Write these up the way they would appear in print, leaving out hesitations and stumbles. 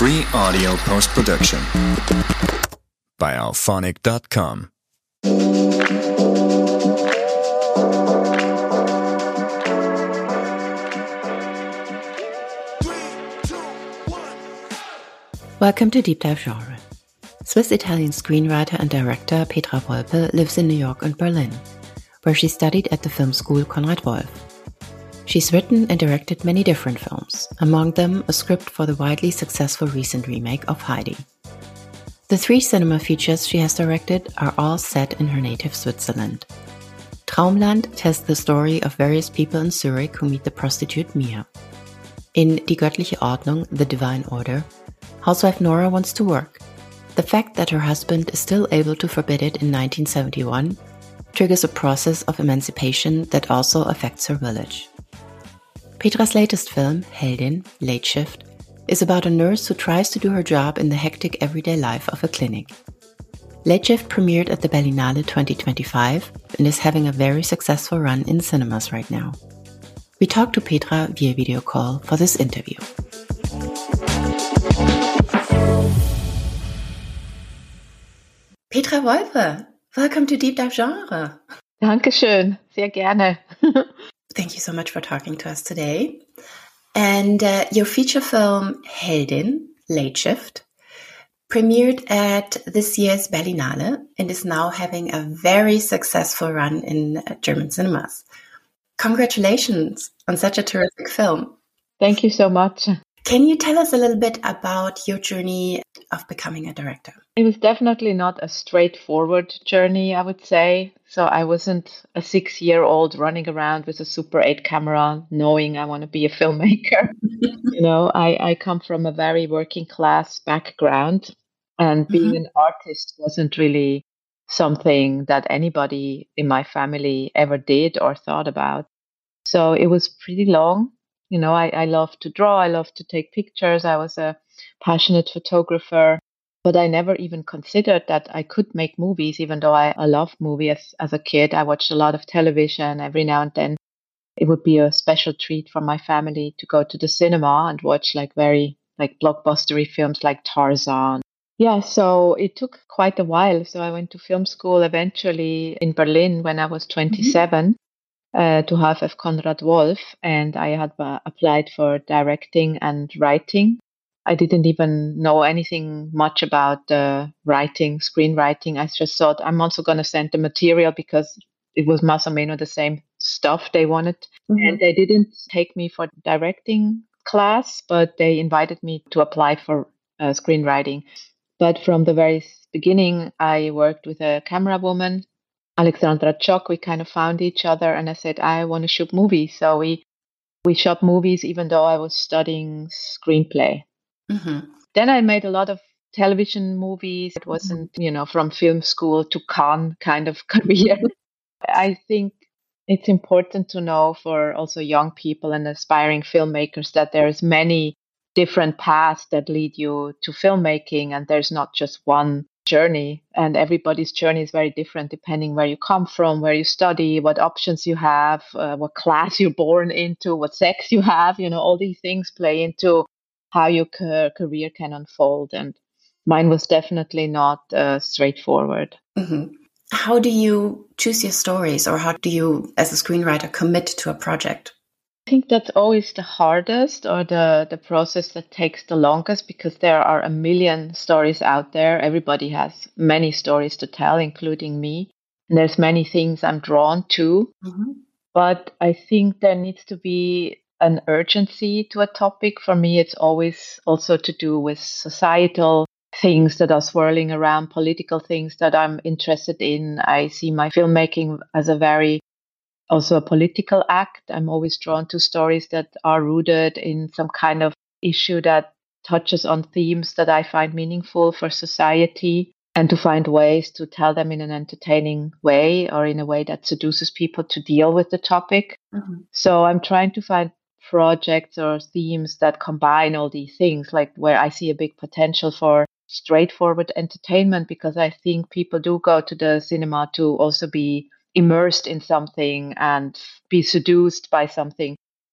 Free audio post-production by alphonic.com. Welcome to Deep Dive Genre. Swiss-Italian screenwriter and director Petra Volpe lives in New York and Berlin, where she studied at the film school Konrad Wolf. She's written and directed many different films, among them a script for the widely successful recent remake of Heidi. The 3 cinema features she has directed are all set in her native Switzerland. Traumland tells the story of various people in Zurich who meet the prostitute Mia. In Die göttliche Ordnung, The Divine Order, housewife Nora wants to work. The fact that her husband is still able to forbid it in 1971 triggers a process of emancipation that also affects her village. Petra's latest film, Heldin, Late Shift, is about a nurse who tries to do her job in the hectic everyday life of a clinic. Late Shift premiered at the Berlinale 2025 and is having a very successful run in cinemas right now. We talked to Petra via video call for this interview. Petra Volpe, welcome to Deep Dive Genre. Dankeschön, sehr gerne. Thank you so much for talking to us today. And your feature film, Heldin, Late Shift, premiered at this year's Berlinale and is now having a very successful run in German cinemas. Congratulations on such a terrific film. Thank you so much. Can you tell us a little bit about your journey of becoming a director? It was definitely not a straightforward journey, I would say. So I wasn't a 6-year-old running around with a Super 8 camera knowing I want to be a filmmaker. I come from a very working class background, and being an artist wasn't really something that anybody in my family ever did or thought about. So it was pretty long. I love to draw. I love to take pictures. I was a passionate photographer, but I never even considered that I could make movies, even though I loved movies as a kid. I watched a lot of television. Every now and then it would be a special treat for my family to go to the cinema and watch very blockbustery films like Tarzan. Yeah, so it took quite a while. So I went to film school eventually in Berlin when I was 27. To HFF Konrad Wolf, and I had applied for directing and writing. I didn't even know anything much about screenwriting. I just thought I'm also going to send the material because it was más o menos the same stuff they wanted. And they didn't take me for directing class, but they invited me to apply for screenwriting. But from the very beginning, I worked with a camera woman, Alexandra Chock. We kind of found each other, and I said, I want to shoot movies. So we shot movies even though I was studying screenplay. Then I made a lot of television movies. It wasn't, from film school to Cannes kind of career. I think it's important to know for also young people and aspiring filmmakers that there's many different paths that lead you to filmmaking, and there's not just one journey, and everybody's journey is very different depending where you come from, where you study, what options you have, what class you're born into, what sex you have. All these things play into how your career can unfold, and mine was definitely not straightforward. How do you choose your stories, or how do you, as a screenwriter, commit to a project? I think that's always the hardest, or the process that takes the longest, because there are a million stories out there. Everybody has many stories to tell, including me. And there's many things I'm drawn to. But I think there needs to be an urgency to a topic. For me, it's always also to do with societal things that are swirling around, political things that I'm interested in. I see my filmmaking as also a political act. I'm always drawn to stories that are rooted in some kind of issue that touches on themes that I find meaningful for society, and to find ways to tell them in an entertaining way or in a way that seduces people to deal with the topic. So I'm trying to find projects or themes that combine all these things, like where I see a big potential for straightforward entertainment, because I think people do go to the cinema to also be immersed in something and be seduced by something.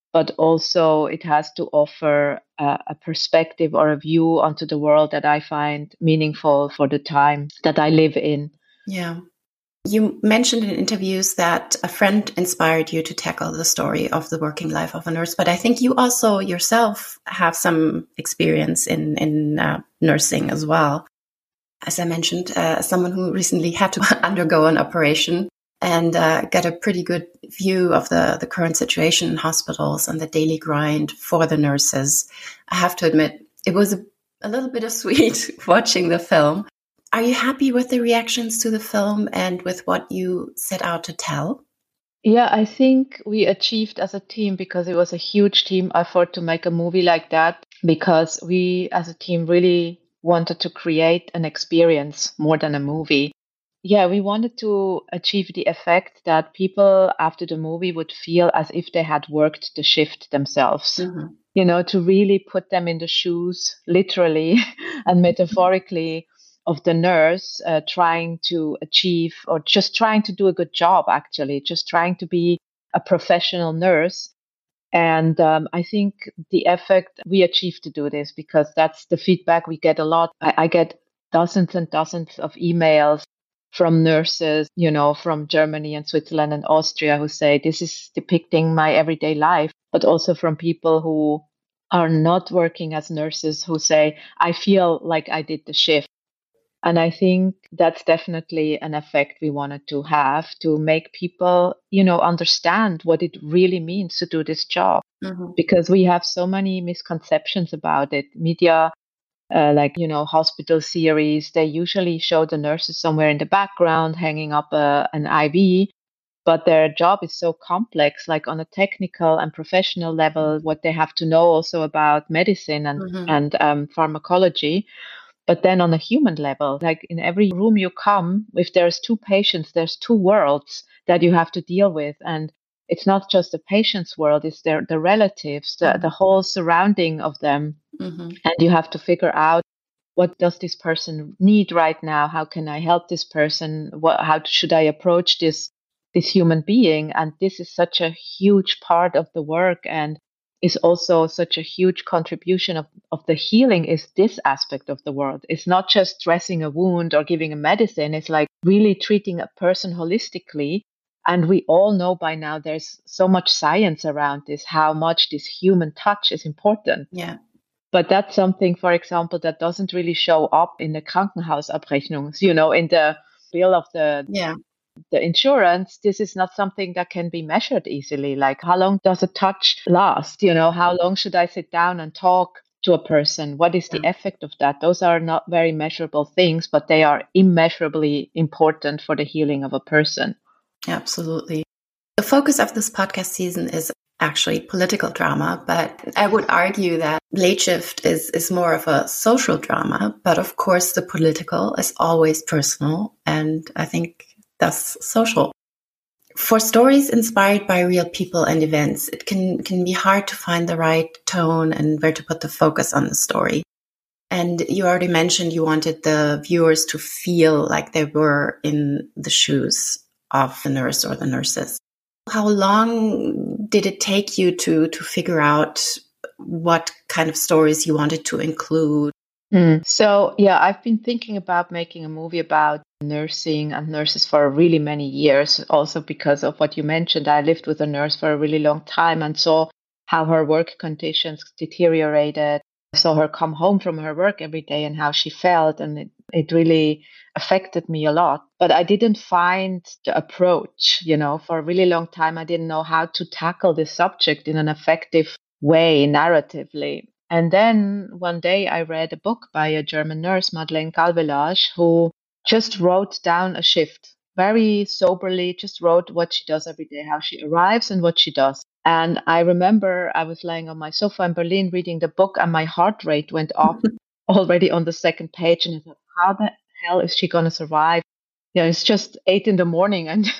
but also it has to offer a perspective or a view onto the world that I find meaningful for the time that I live in. Yeah. You mentioned in interviews that a friend inspired you to tackle the story of the working life of a nurse, but I think you also yourself have some experience in nursing as well. As I mentioned, someone who recently had to undergo an operation and get a pretty good view of the current situation in hospitals and the daily grind for the nurses. I have to admit, it was a little bit of sweet watching the film. Are you happy with the reactions to the film and with what you set out to tell? Yeah, I think we achieved as a team, because it was a huge team effort to make a movie like that, because we as a team really wanted to create an experience more than a movie. Yeah, we wanted to achieve the effect that people after the movie would feel as if they had worked the shift themselves. Mm-hmm. To really put them in the shoes, literally and metaphorically, of the nurse trying to achieve, or just trying to do a good job, actually, just trying to be a professional nurse. And I think the effect we achieved to do this, because that's the feedback we get a lot. I get dozens and dozens of emails from nurses, from Germany and Switzerland and Austria, who say this is depicting my everyday life, but also from people who are not working as nurses, who say, I feel like I did the shift. And I think that's definitely an effect we wanted to have, to make people, understand what it really means to do this job. Mm-hmm. Because we have so many misconceptions about it. Media, hospital series, they usually show the nurses somewhere in the background hanging up an IV, but their job is so complex, like on a technical and professional level, what they have to know also about medicine and, Mm-hmm. and pharmacology. But then on a human level, like in every room you come, if there's two patients, there's two worlds that you have to deal with. And it's not just the patient's world, it's the relatives, the whole surrounding of them. Mm-hmm. And you have to figure out, what does this person need right now? How can I help this person? How should I approach this human being? And this is such a huge part of the work, and is also such a huge contribution of the healing, is this aspect of the world. It's not just dressing a wound or giving a medicine. It's like really treating a person holistically. And we all know by now, there's so much science around this, how much this human touch is important. Yeah. But that's something, for example, that doesn't really show up in the Krankenhausabrechnung, in the bill of the insurance. This is not something that can be measured easily. Like, how long does a touch last? How long should I sit down and talk to a person? What is the effect of that? Those are not very measurable things, but they are immeasurably important for the healing of a person. Absolutely. The focus of this podcast season is actually political drama, but I would argue that Late Shift is more of a social drama. But of course, the political is always personal, and I think that's social. For stories inspired by real people and events, it can be hard to find the right tone and where to put the focus on the story. And you already mentioned you wanted the viewers to feel like they were in the shoes of the nurse or the nurses. How long did it take you to figure out what kind of stories you wanted to include? So, yeah, I've been thinking about making a movie about nursing and nurses for really many years, also because of what you mentioned. I lived with a nurse for a really long time and saw how her work conditions deteriorated. I saw her come home from her work every day and how she felt, and it really affected me a lot. But I didn't find the approach, for a really long time. I didn't know how to tackle this subject in an effective way, narratively. And then one day I read a book by a German nurse, Madeleine Galvelage, who just wrote down a shift very soberly, just wrote what she does every day, how she arrives and what she does. And I remember I was lying on my sofa in Berlin reading the book, and my heart rate went up already on the second page. And I thought, how the hell is she going to survive? It's just 8 a.m. and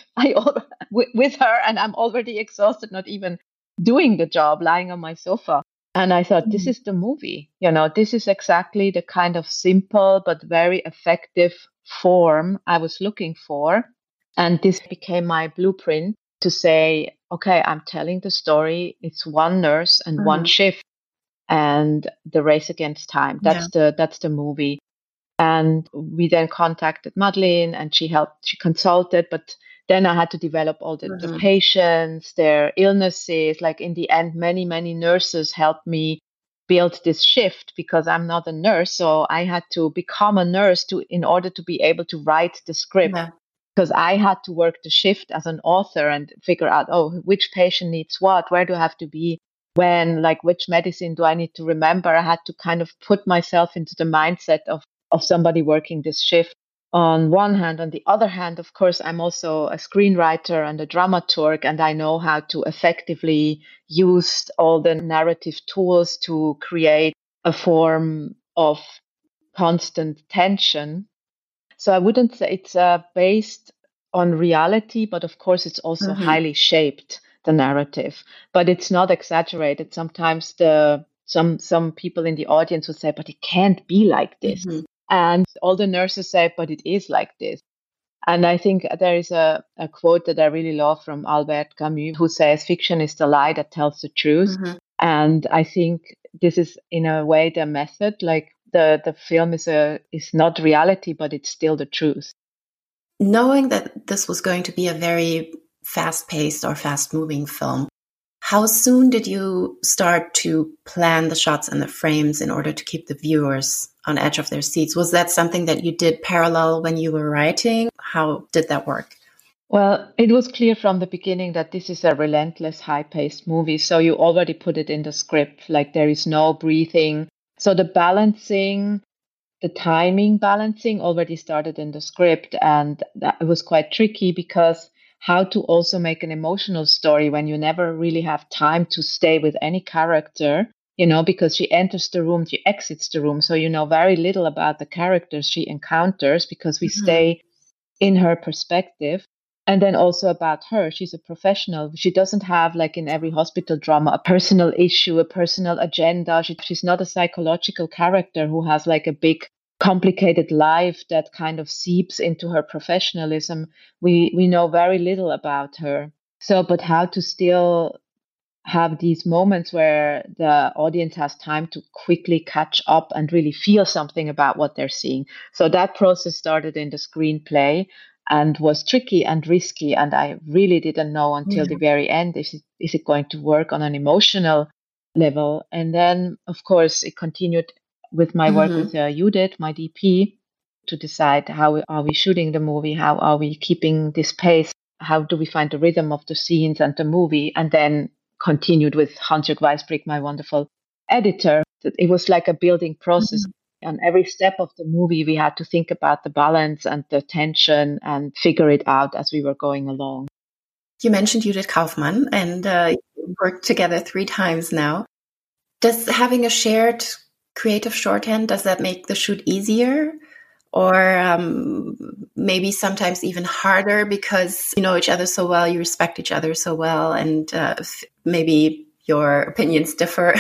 with her, and I'm already exhausted, not even doing the job, lying on my sofa. And I thought, this is the movie. This is exactly the kind of simple but very effective form I was looking for. And this became my blueprint. to say, okay, I'm telling the story. It's one nurse and one shift and the race against time. That's the movie. And we then contacted Madeleine and she consulted, but then I had to develop all the patients, their illnesses. Like in the end, many, many nurses helped me build this shift because I'm not a nurse. So I had to become a nurse in order to be able to write the script. Yeah. Because I had to work the shift as an author and figure out, which patient needs what, where do I have to be, when, like which medicine do I need to remember. I had to kind of put myself into the mindset of somebody working this shift on one hand. On the other hand, of course, I'm also a screenwriter and a dramaturg, and I know how to effectively use all the narrative tools to create a form of constant tension. So I wouldn't say it's based on reality, but of course it's also highly shaped, the narrative. But it's not exaggerated. Sometimes some people in the audience would say, but it can't be like this. And all the nurses say, but it is like this. And I think there is a quote that I really love from Albert Camus, who says, fiction is the lie that tells the truth. And I think this is in a way the method, like the film is not reality, but it's still the truth. Knowing that this was going to be a very fast-paced or fast-moving film, how soon did you start to plan the shots and the frames in order to keep the viewers on edge of their seats? Was that something that you did parallel when you were writing? How did that work? Well, it was clear from the beginning that this is a relentless, high-paced movie. So you already put it in the script, like there is no breathing. So the timing balancing already started in the script. And it was quite tricky because how to also make an emotional story when you never really have time to stay with any character, because she enters the room, she exits the room. So you know very little about the characters she encounters because we stay in her perspective. And then also about her, she's a professional. She doesn't have, like in every hospital drama, a personal issue, a personal agenda. She's not a psychological character who has like a big, complicated life that kind of seeps into her professionalism. We know very little about her. So, but how to still have these moments where the audience has time to quickly catch up and really feel something about what they're seeing. So that process started in the screenplay and was tricky and risky. And I really didn't know until the very end, is it going to work on an emotional level? And then, of course, it continued with my work with Judith, my DP, to decide how are we shooting the movie? How are we keeping this pace? How do we find the rhythm of the scenes and the movie? And then continued with Hans-Jörg Weisbrich, my wonderful editor. It was like a building process. On every step of the movie, we had to think about the balance and the tension and figure it out as we were going along. You mentioned Judith Kaufmann and you worked together 3 times now. Does having a shared creative shorthand, does that make the shoot easier? Or maybe sometimes even harder because you know each other so well, you respect each other so well, and maybe your opinions differ?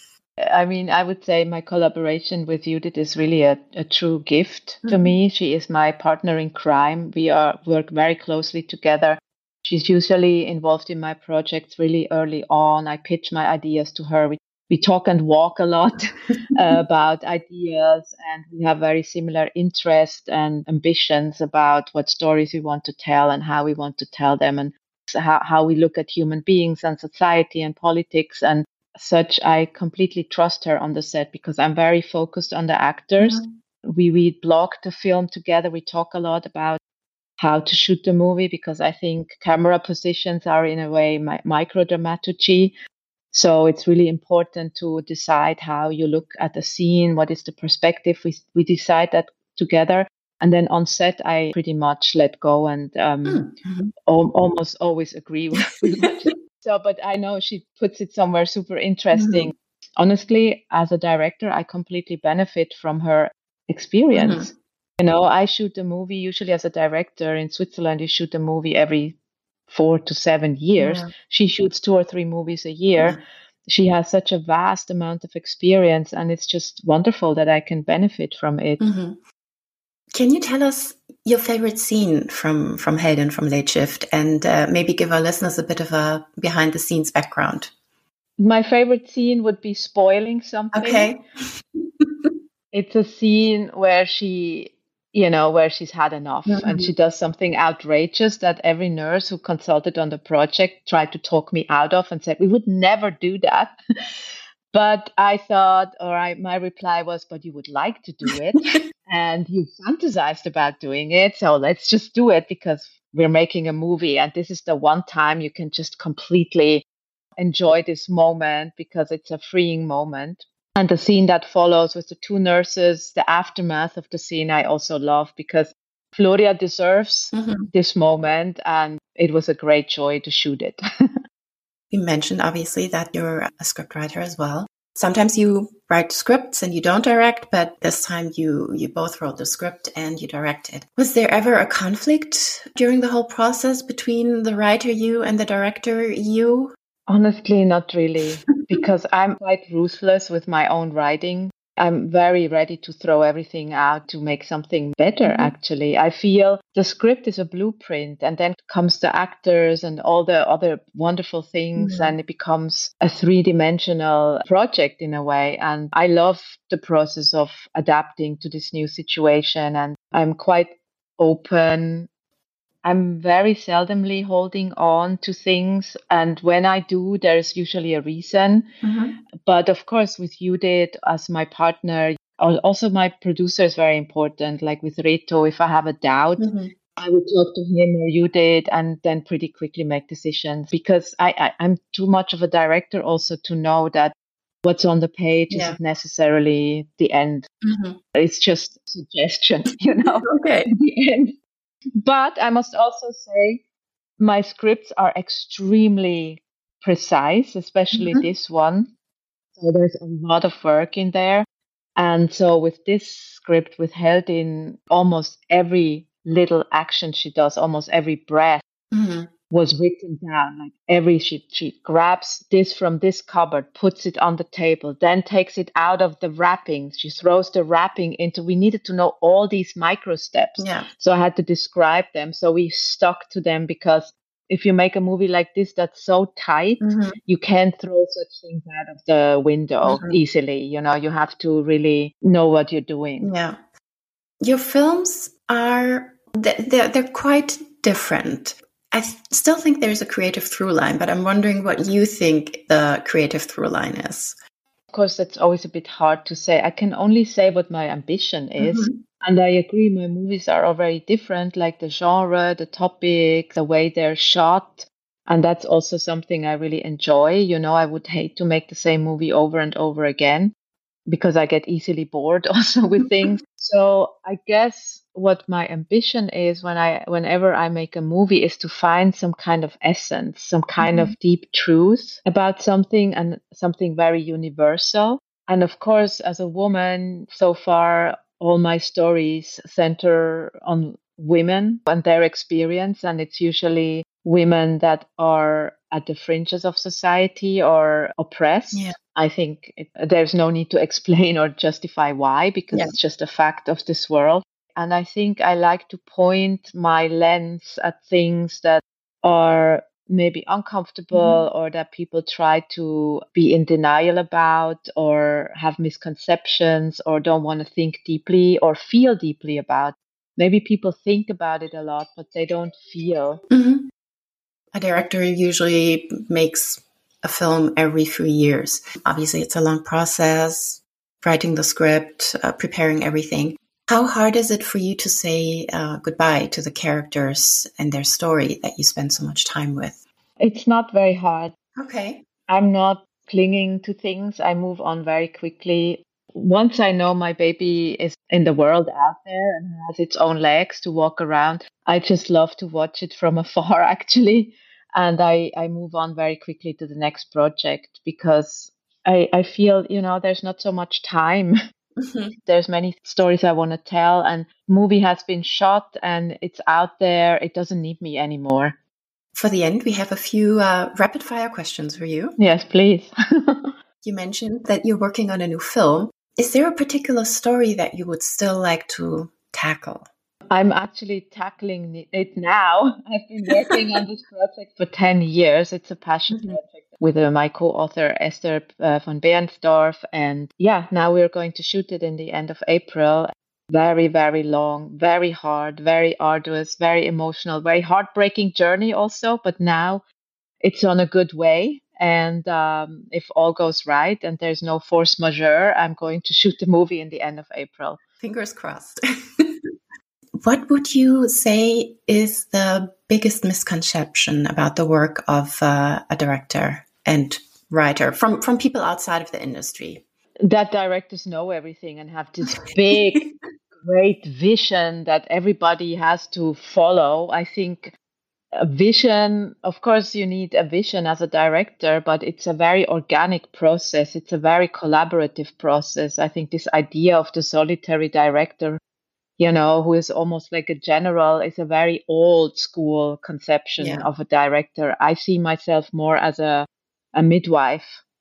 I mean, I would say my collaboration with Judith is really a true gift to me. She is my partner in crime. We work very closely together. She's usually involved in my projects really early on. I pitch my ideas to her. We talk and walk a lot about ideas, and we have very similar interests and ambitions about what stories we want to tell and how we want to tell them, and how we look at human beings and society and politics and such. I completely trust her on the set because I'm very focused on the actors. We blog the film together. We talk a lot about how to shoot the movie because I think camera positions are in a way microdramaturgy. So it's really important to decide how you look at a scene, what is the perspective. We decide that together. And then on set, I pretty much let go and almost always agree with what she. So, but I know she puts it somewhere super interesting. Honestly, as a director, I completely benefit from her experience. I shoot a movie usually as a director in Switzerland. You shoot a movie every 4 to 7 years. She shoots 2 or 3 movies a year. She has such a vast amount of experience, and it's just wonderful that I can benefit from it. Can you tell us your favorite scene from Helden from Late Shift, and maybe give our listeners a bit of a behind the scenes background? My favorite scene would be spoiling something. Okay. It's a scene where where she's had enough and she does something outrageous that every nurse who consulted on the project tried to talk me out of and said, we would never do that. But I thought, my reply was, but you would like to do it and you fantasized about doing it. So let's just do it because we're making a movie. And this is the one time you can just completely enjoy this moment because it's a freeing moment. And the scene that follows with the two nurses, the aftermath of the scene, I also love because Floria deserves this moment and it was a great joy to shoot it. You mentioned, obviously, that you're a scriptwriter as well. Sometimes you write scripts and you don't direct, but this time you both wrote the script and you directed. Was there ever a conflict during the whole process between the writer you and the director you? Honestly, not really, because I'm quite ruthless with my own writing. I'm very ready to throw everything out to make something better, actually. I feel the script is a blueprint and then comes the actors and all the other wonderful things and it becomes a three-dimensional project in a way. And I love the process of adapting to this new situation and I'm quite open. I'm very seldomly holding on to things. And when I do, there's usually a reason. But of course, with Judith as my partner, also my producer is very important. Like with Reto, if I have a doubt, I would talk to him or Judith and then pretty quickly make decisions because I'm too much of a director also to know that what's on the page isn't necessarily the end. It's just suggestion, Okay. the end. But I must also say my scripts are extremely precise, especially this one. So there's a lot of work in there. And so with this script, with Heldin, almost every little action she does, almost every breath was written down. Like she grabs this from this cupboard, puts it on the table, then takes it out of the wrapping. She throws the wrapping into, we needed to know all these micro steps. So I had to describe them. So we stuck to them because if you make a movie like this that's so tight, you can't throw such things out of the window easily. You have to really know what you're doing. Yeah. Your films they're quite different. I still think there's a creative through line, but I'm wondering what you think the creative through line is. Of course, that's always a bit hard to say. I can only say what my ambition is. And I agree, my movies are all very different, like the genre, the topic, the way they're shot. And that's also something I really enjoy. I would hate to make the same movie over and over again because I get easily bored also with things. So I guess what my ambition is whenever I make a movie is to find some kind of essence, some kind of deep truth about something and something very universal. And of course, as a woman, so far, all my stories center on women and their experience. And it's usually women that are at the fringes of society or oppressed. I think there's no need to explain or justify why, because it's just a fact of this world. And I think I like to point my lens at things that are maybe uncomfortable or that people try to be in denial about or have misconceptions or don't want to think deeply or feel deeply about. Maybe people think about it a lot, but they don't feel. A director usually makes a film every few years. Obviously, it's a long process, writing the script, preparing everything. How hard is it for you to say goodbye to the characters and their story that you spend so much time with? It's not very hard. Okay. I'm not clinging to things. I move on very quickly. Once I know my baby is in the world out there and has its own legs to walk around, I just love to watch it from afar, actually. And I move on very quickly to the next project because I feel, there's not so much time. There's many stories I want to tell and movie has been shot and it's out there. It doesn't need me anymore. For the end, we have a few rapid fire questions for you. Yes, please. You mentioned that you're working on a new film. Is there a particular story that you would still like to tackle? I'm actually tackling it now. I've been working on this project for 10 years. It's a passion project with my co-author Esther von Behrensdorf. And yeah, now we're going to shoot it in the end of April. Very, very long, very hard, very arduous, very emotional, very heartbreaking journey also. But now it's on a good way. And if all goes right and there's no force majeure, I'm going to shoot the movie in the end of April. Fingers crossed. What would you say is the biggest misconception about the work of a director and writer from people outside of the industry? That directors know everything and have this big, great vision that everybody has to follow. I think a vision, of course, you need a vision as a director, but it's a very organic process. It's a very collaborative process. I think this idea of the solitary director, who is almost like a general, is a very old school conception of a director. I see myself more as a midwife,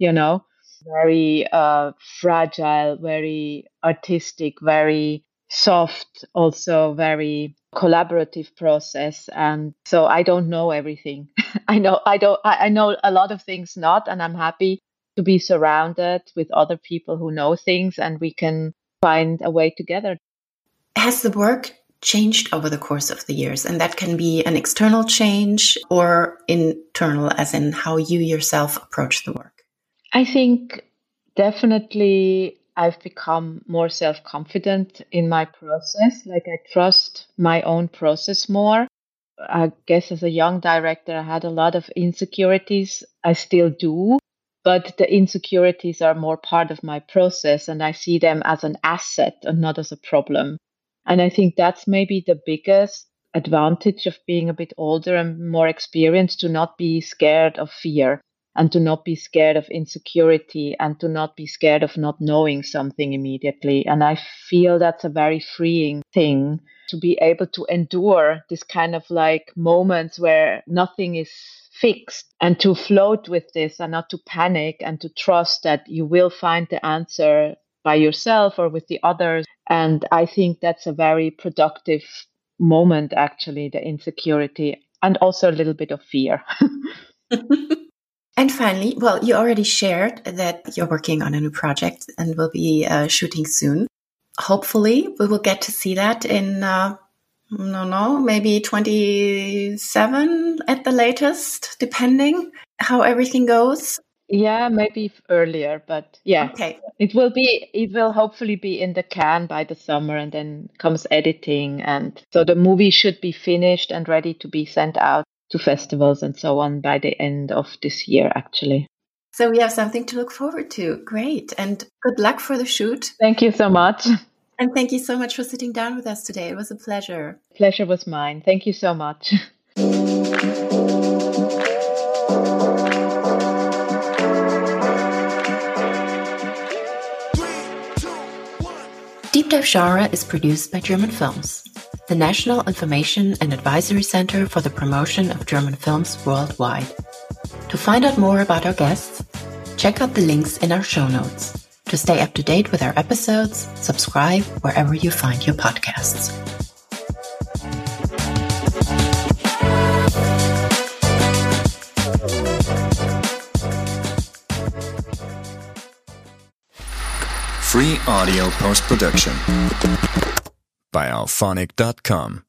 very fragile, very artistic, very soft, also very collaborative process. And so I don't know everything. I know a lot of things not, and I'm happy to be surrounded with other people who know things and we can find a way together. Has the work changed over the course of the years? And that can be an external change or internal, as in how you yourself approach the work. I think definitely I've become more self-confident in my process. Like I trust my own process more. I guess as a young director, I had a lot of insecurities. I still do, but the insecurities are more part of my process and I see them as an asset and not as a problem. And I think that's maybe the biggest advantage of being a bit older and more experienced, to not be scared of fear and to not be scared of insecurity and to not be scared of not knowing something immediately. And I feel that's a very freeing thing, to be able to endure this kind of like moments where nothing is fixed and to float with this and not to panic and to trust that you will find the answer by yourself or with the others. And I think that's a very productive moment, actually, the insecurity and also a little bit of fear. And finally, well, you already shared that you're working on a new project and will be shooting soon. Hopefully, we will get to see that in, maybe 27 at the latest, depending how everything goes. Yeah, maybe earlier, but yeah. Okay. It will hopefully be in the can by the summer, and then comes editing. And so the movie should be finished and ready to be sent out to festivals and so on by the end of this year, actually. So we have something to look forward to. Great. And good luck for the shoot. Thank you so much. And thank you so much for sitting down with us today. It was a pleasure. Pleasure was mine. Thank you so much. Deep Dive Genre is produced by German Films, the National Information and Advisory Center for the Promotion of German Films Worldwide. To find out more about our guests, check out the links in our show notes. To stay up to date with our episodes, subscribe wherever you find your podcasts. Free audio post-production by Auphonic.com.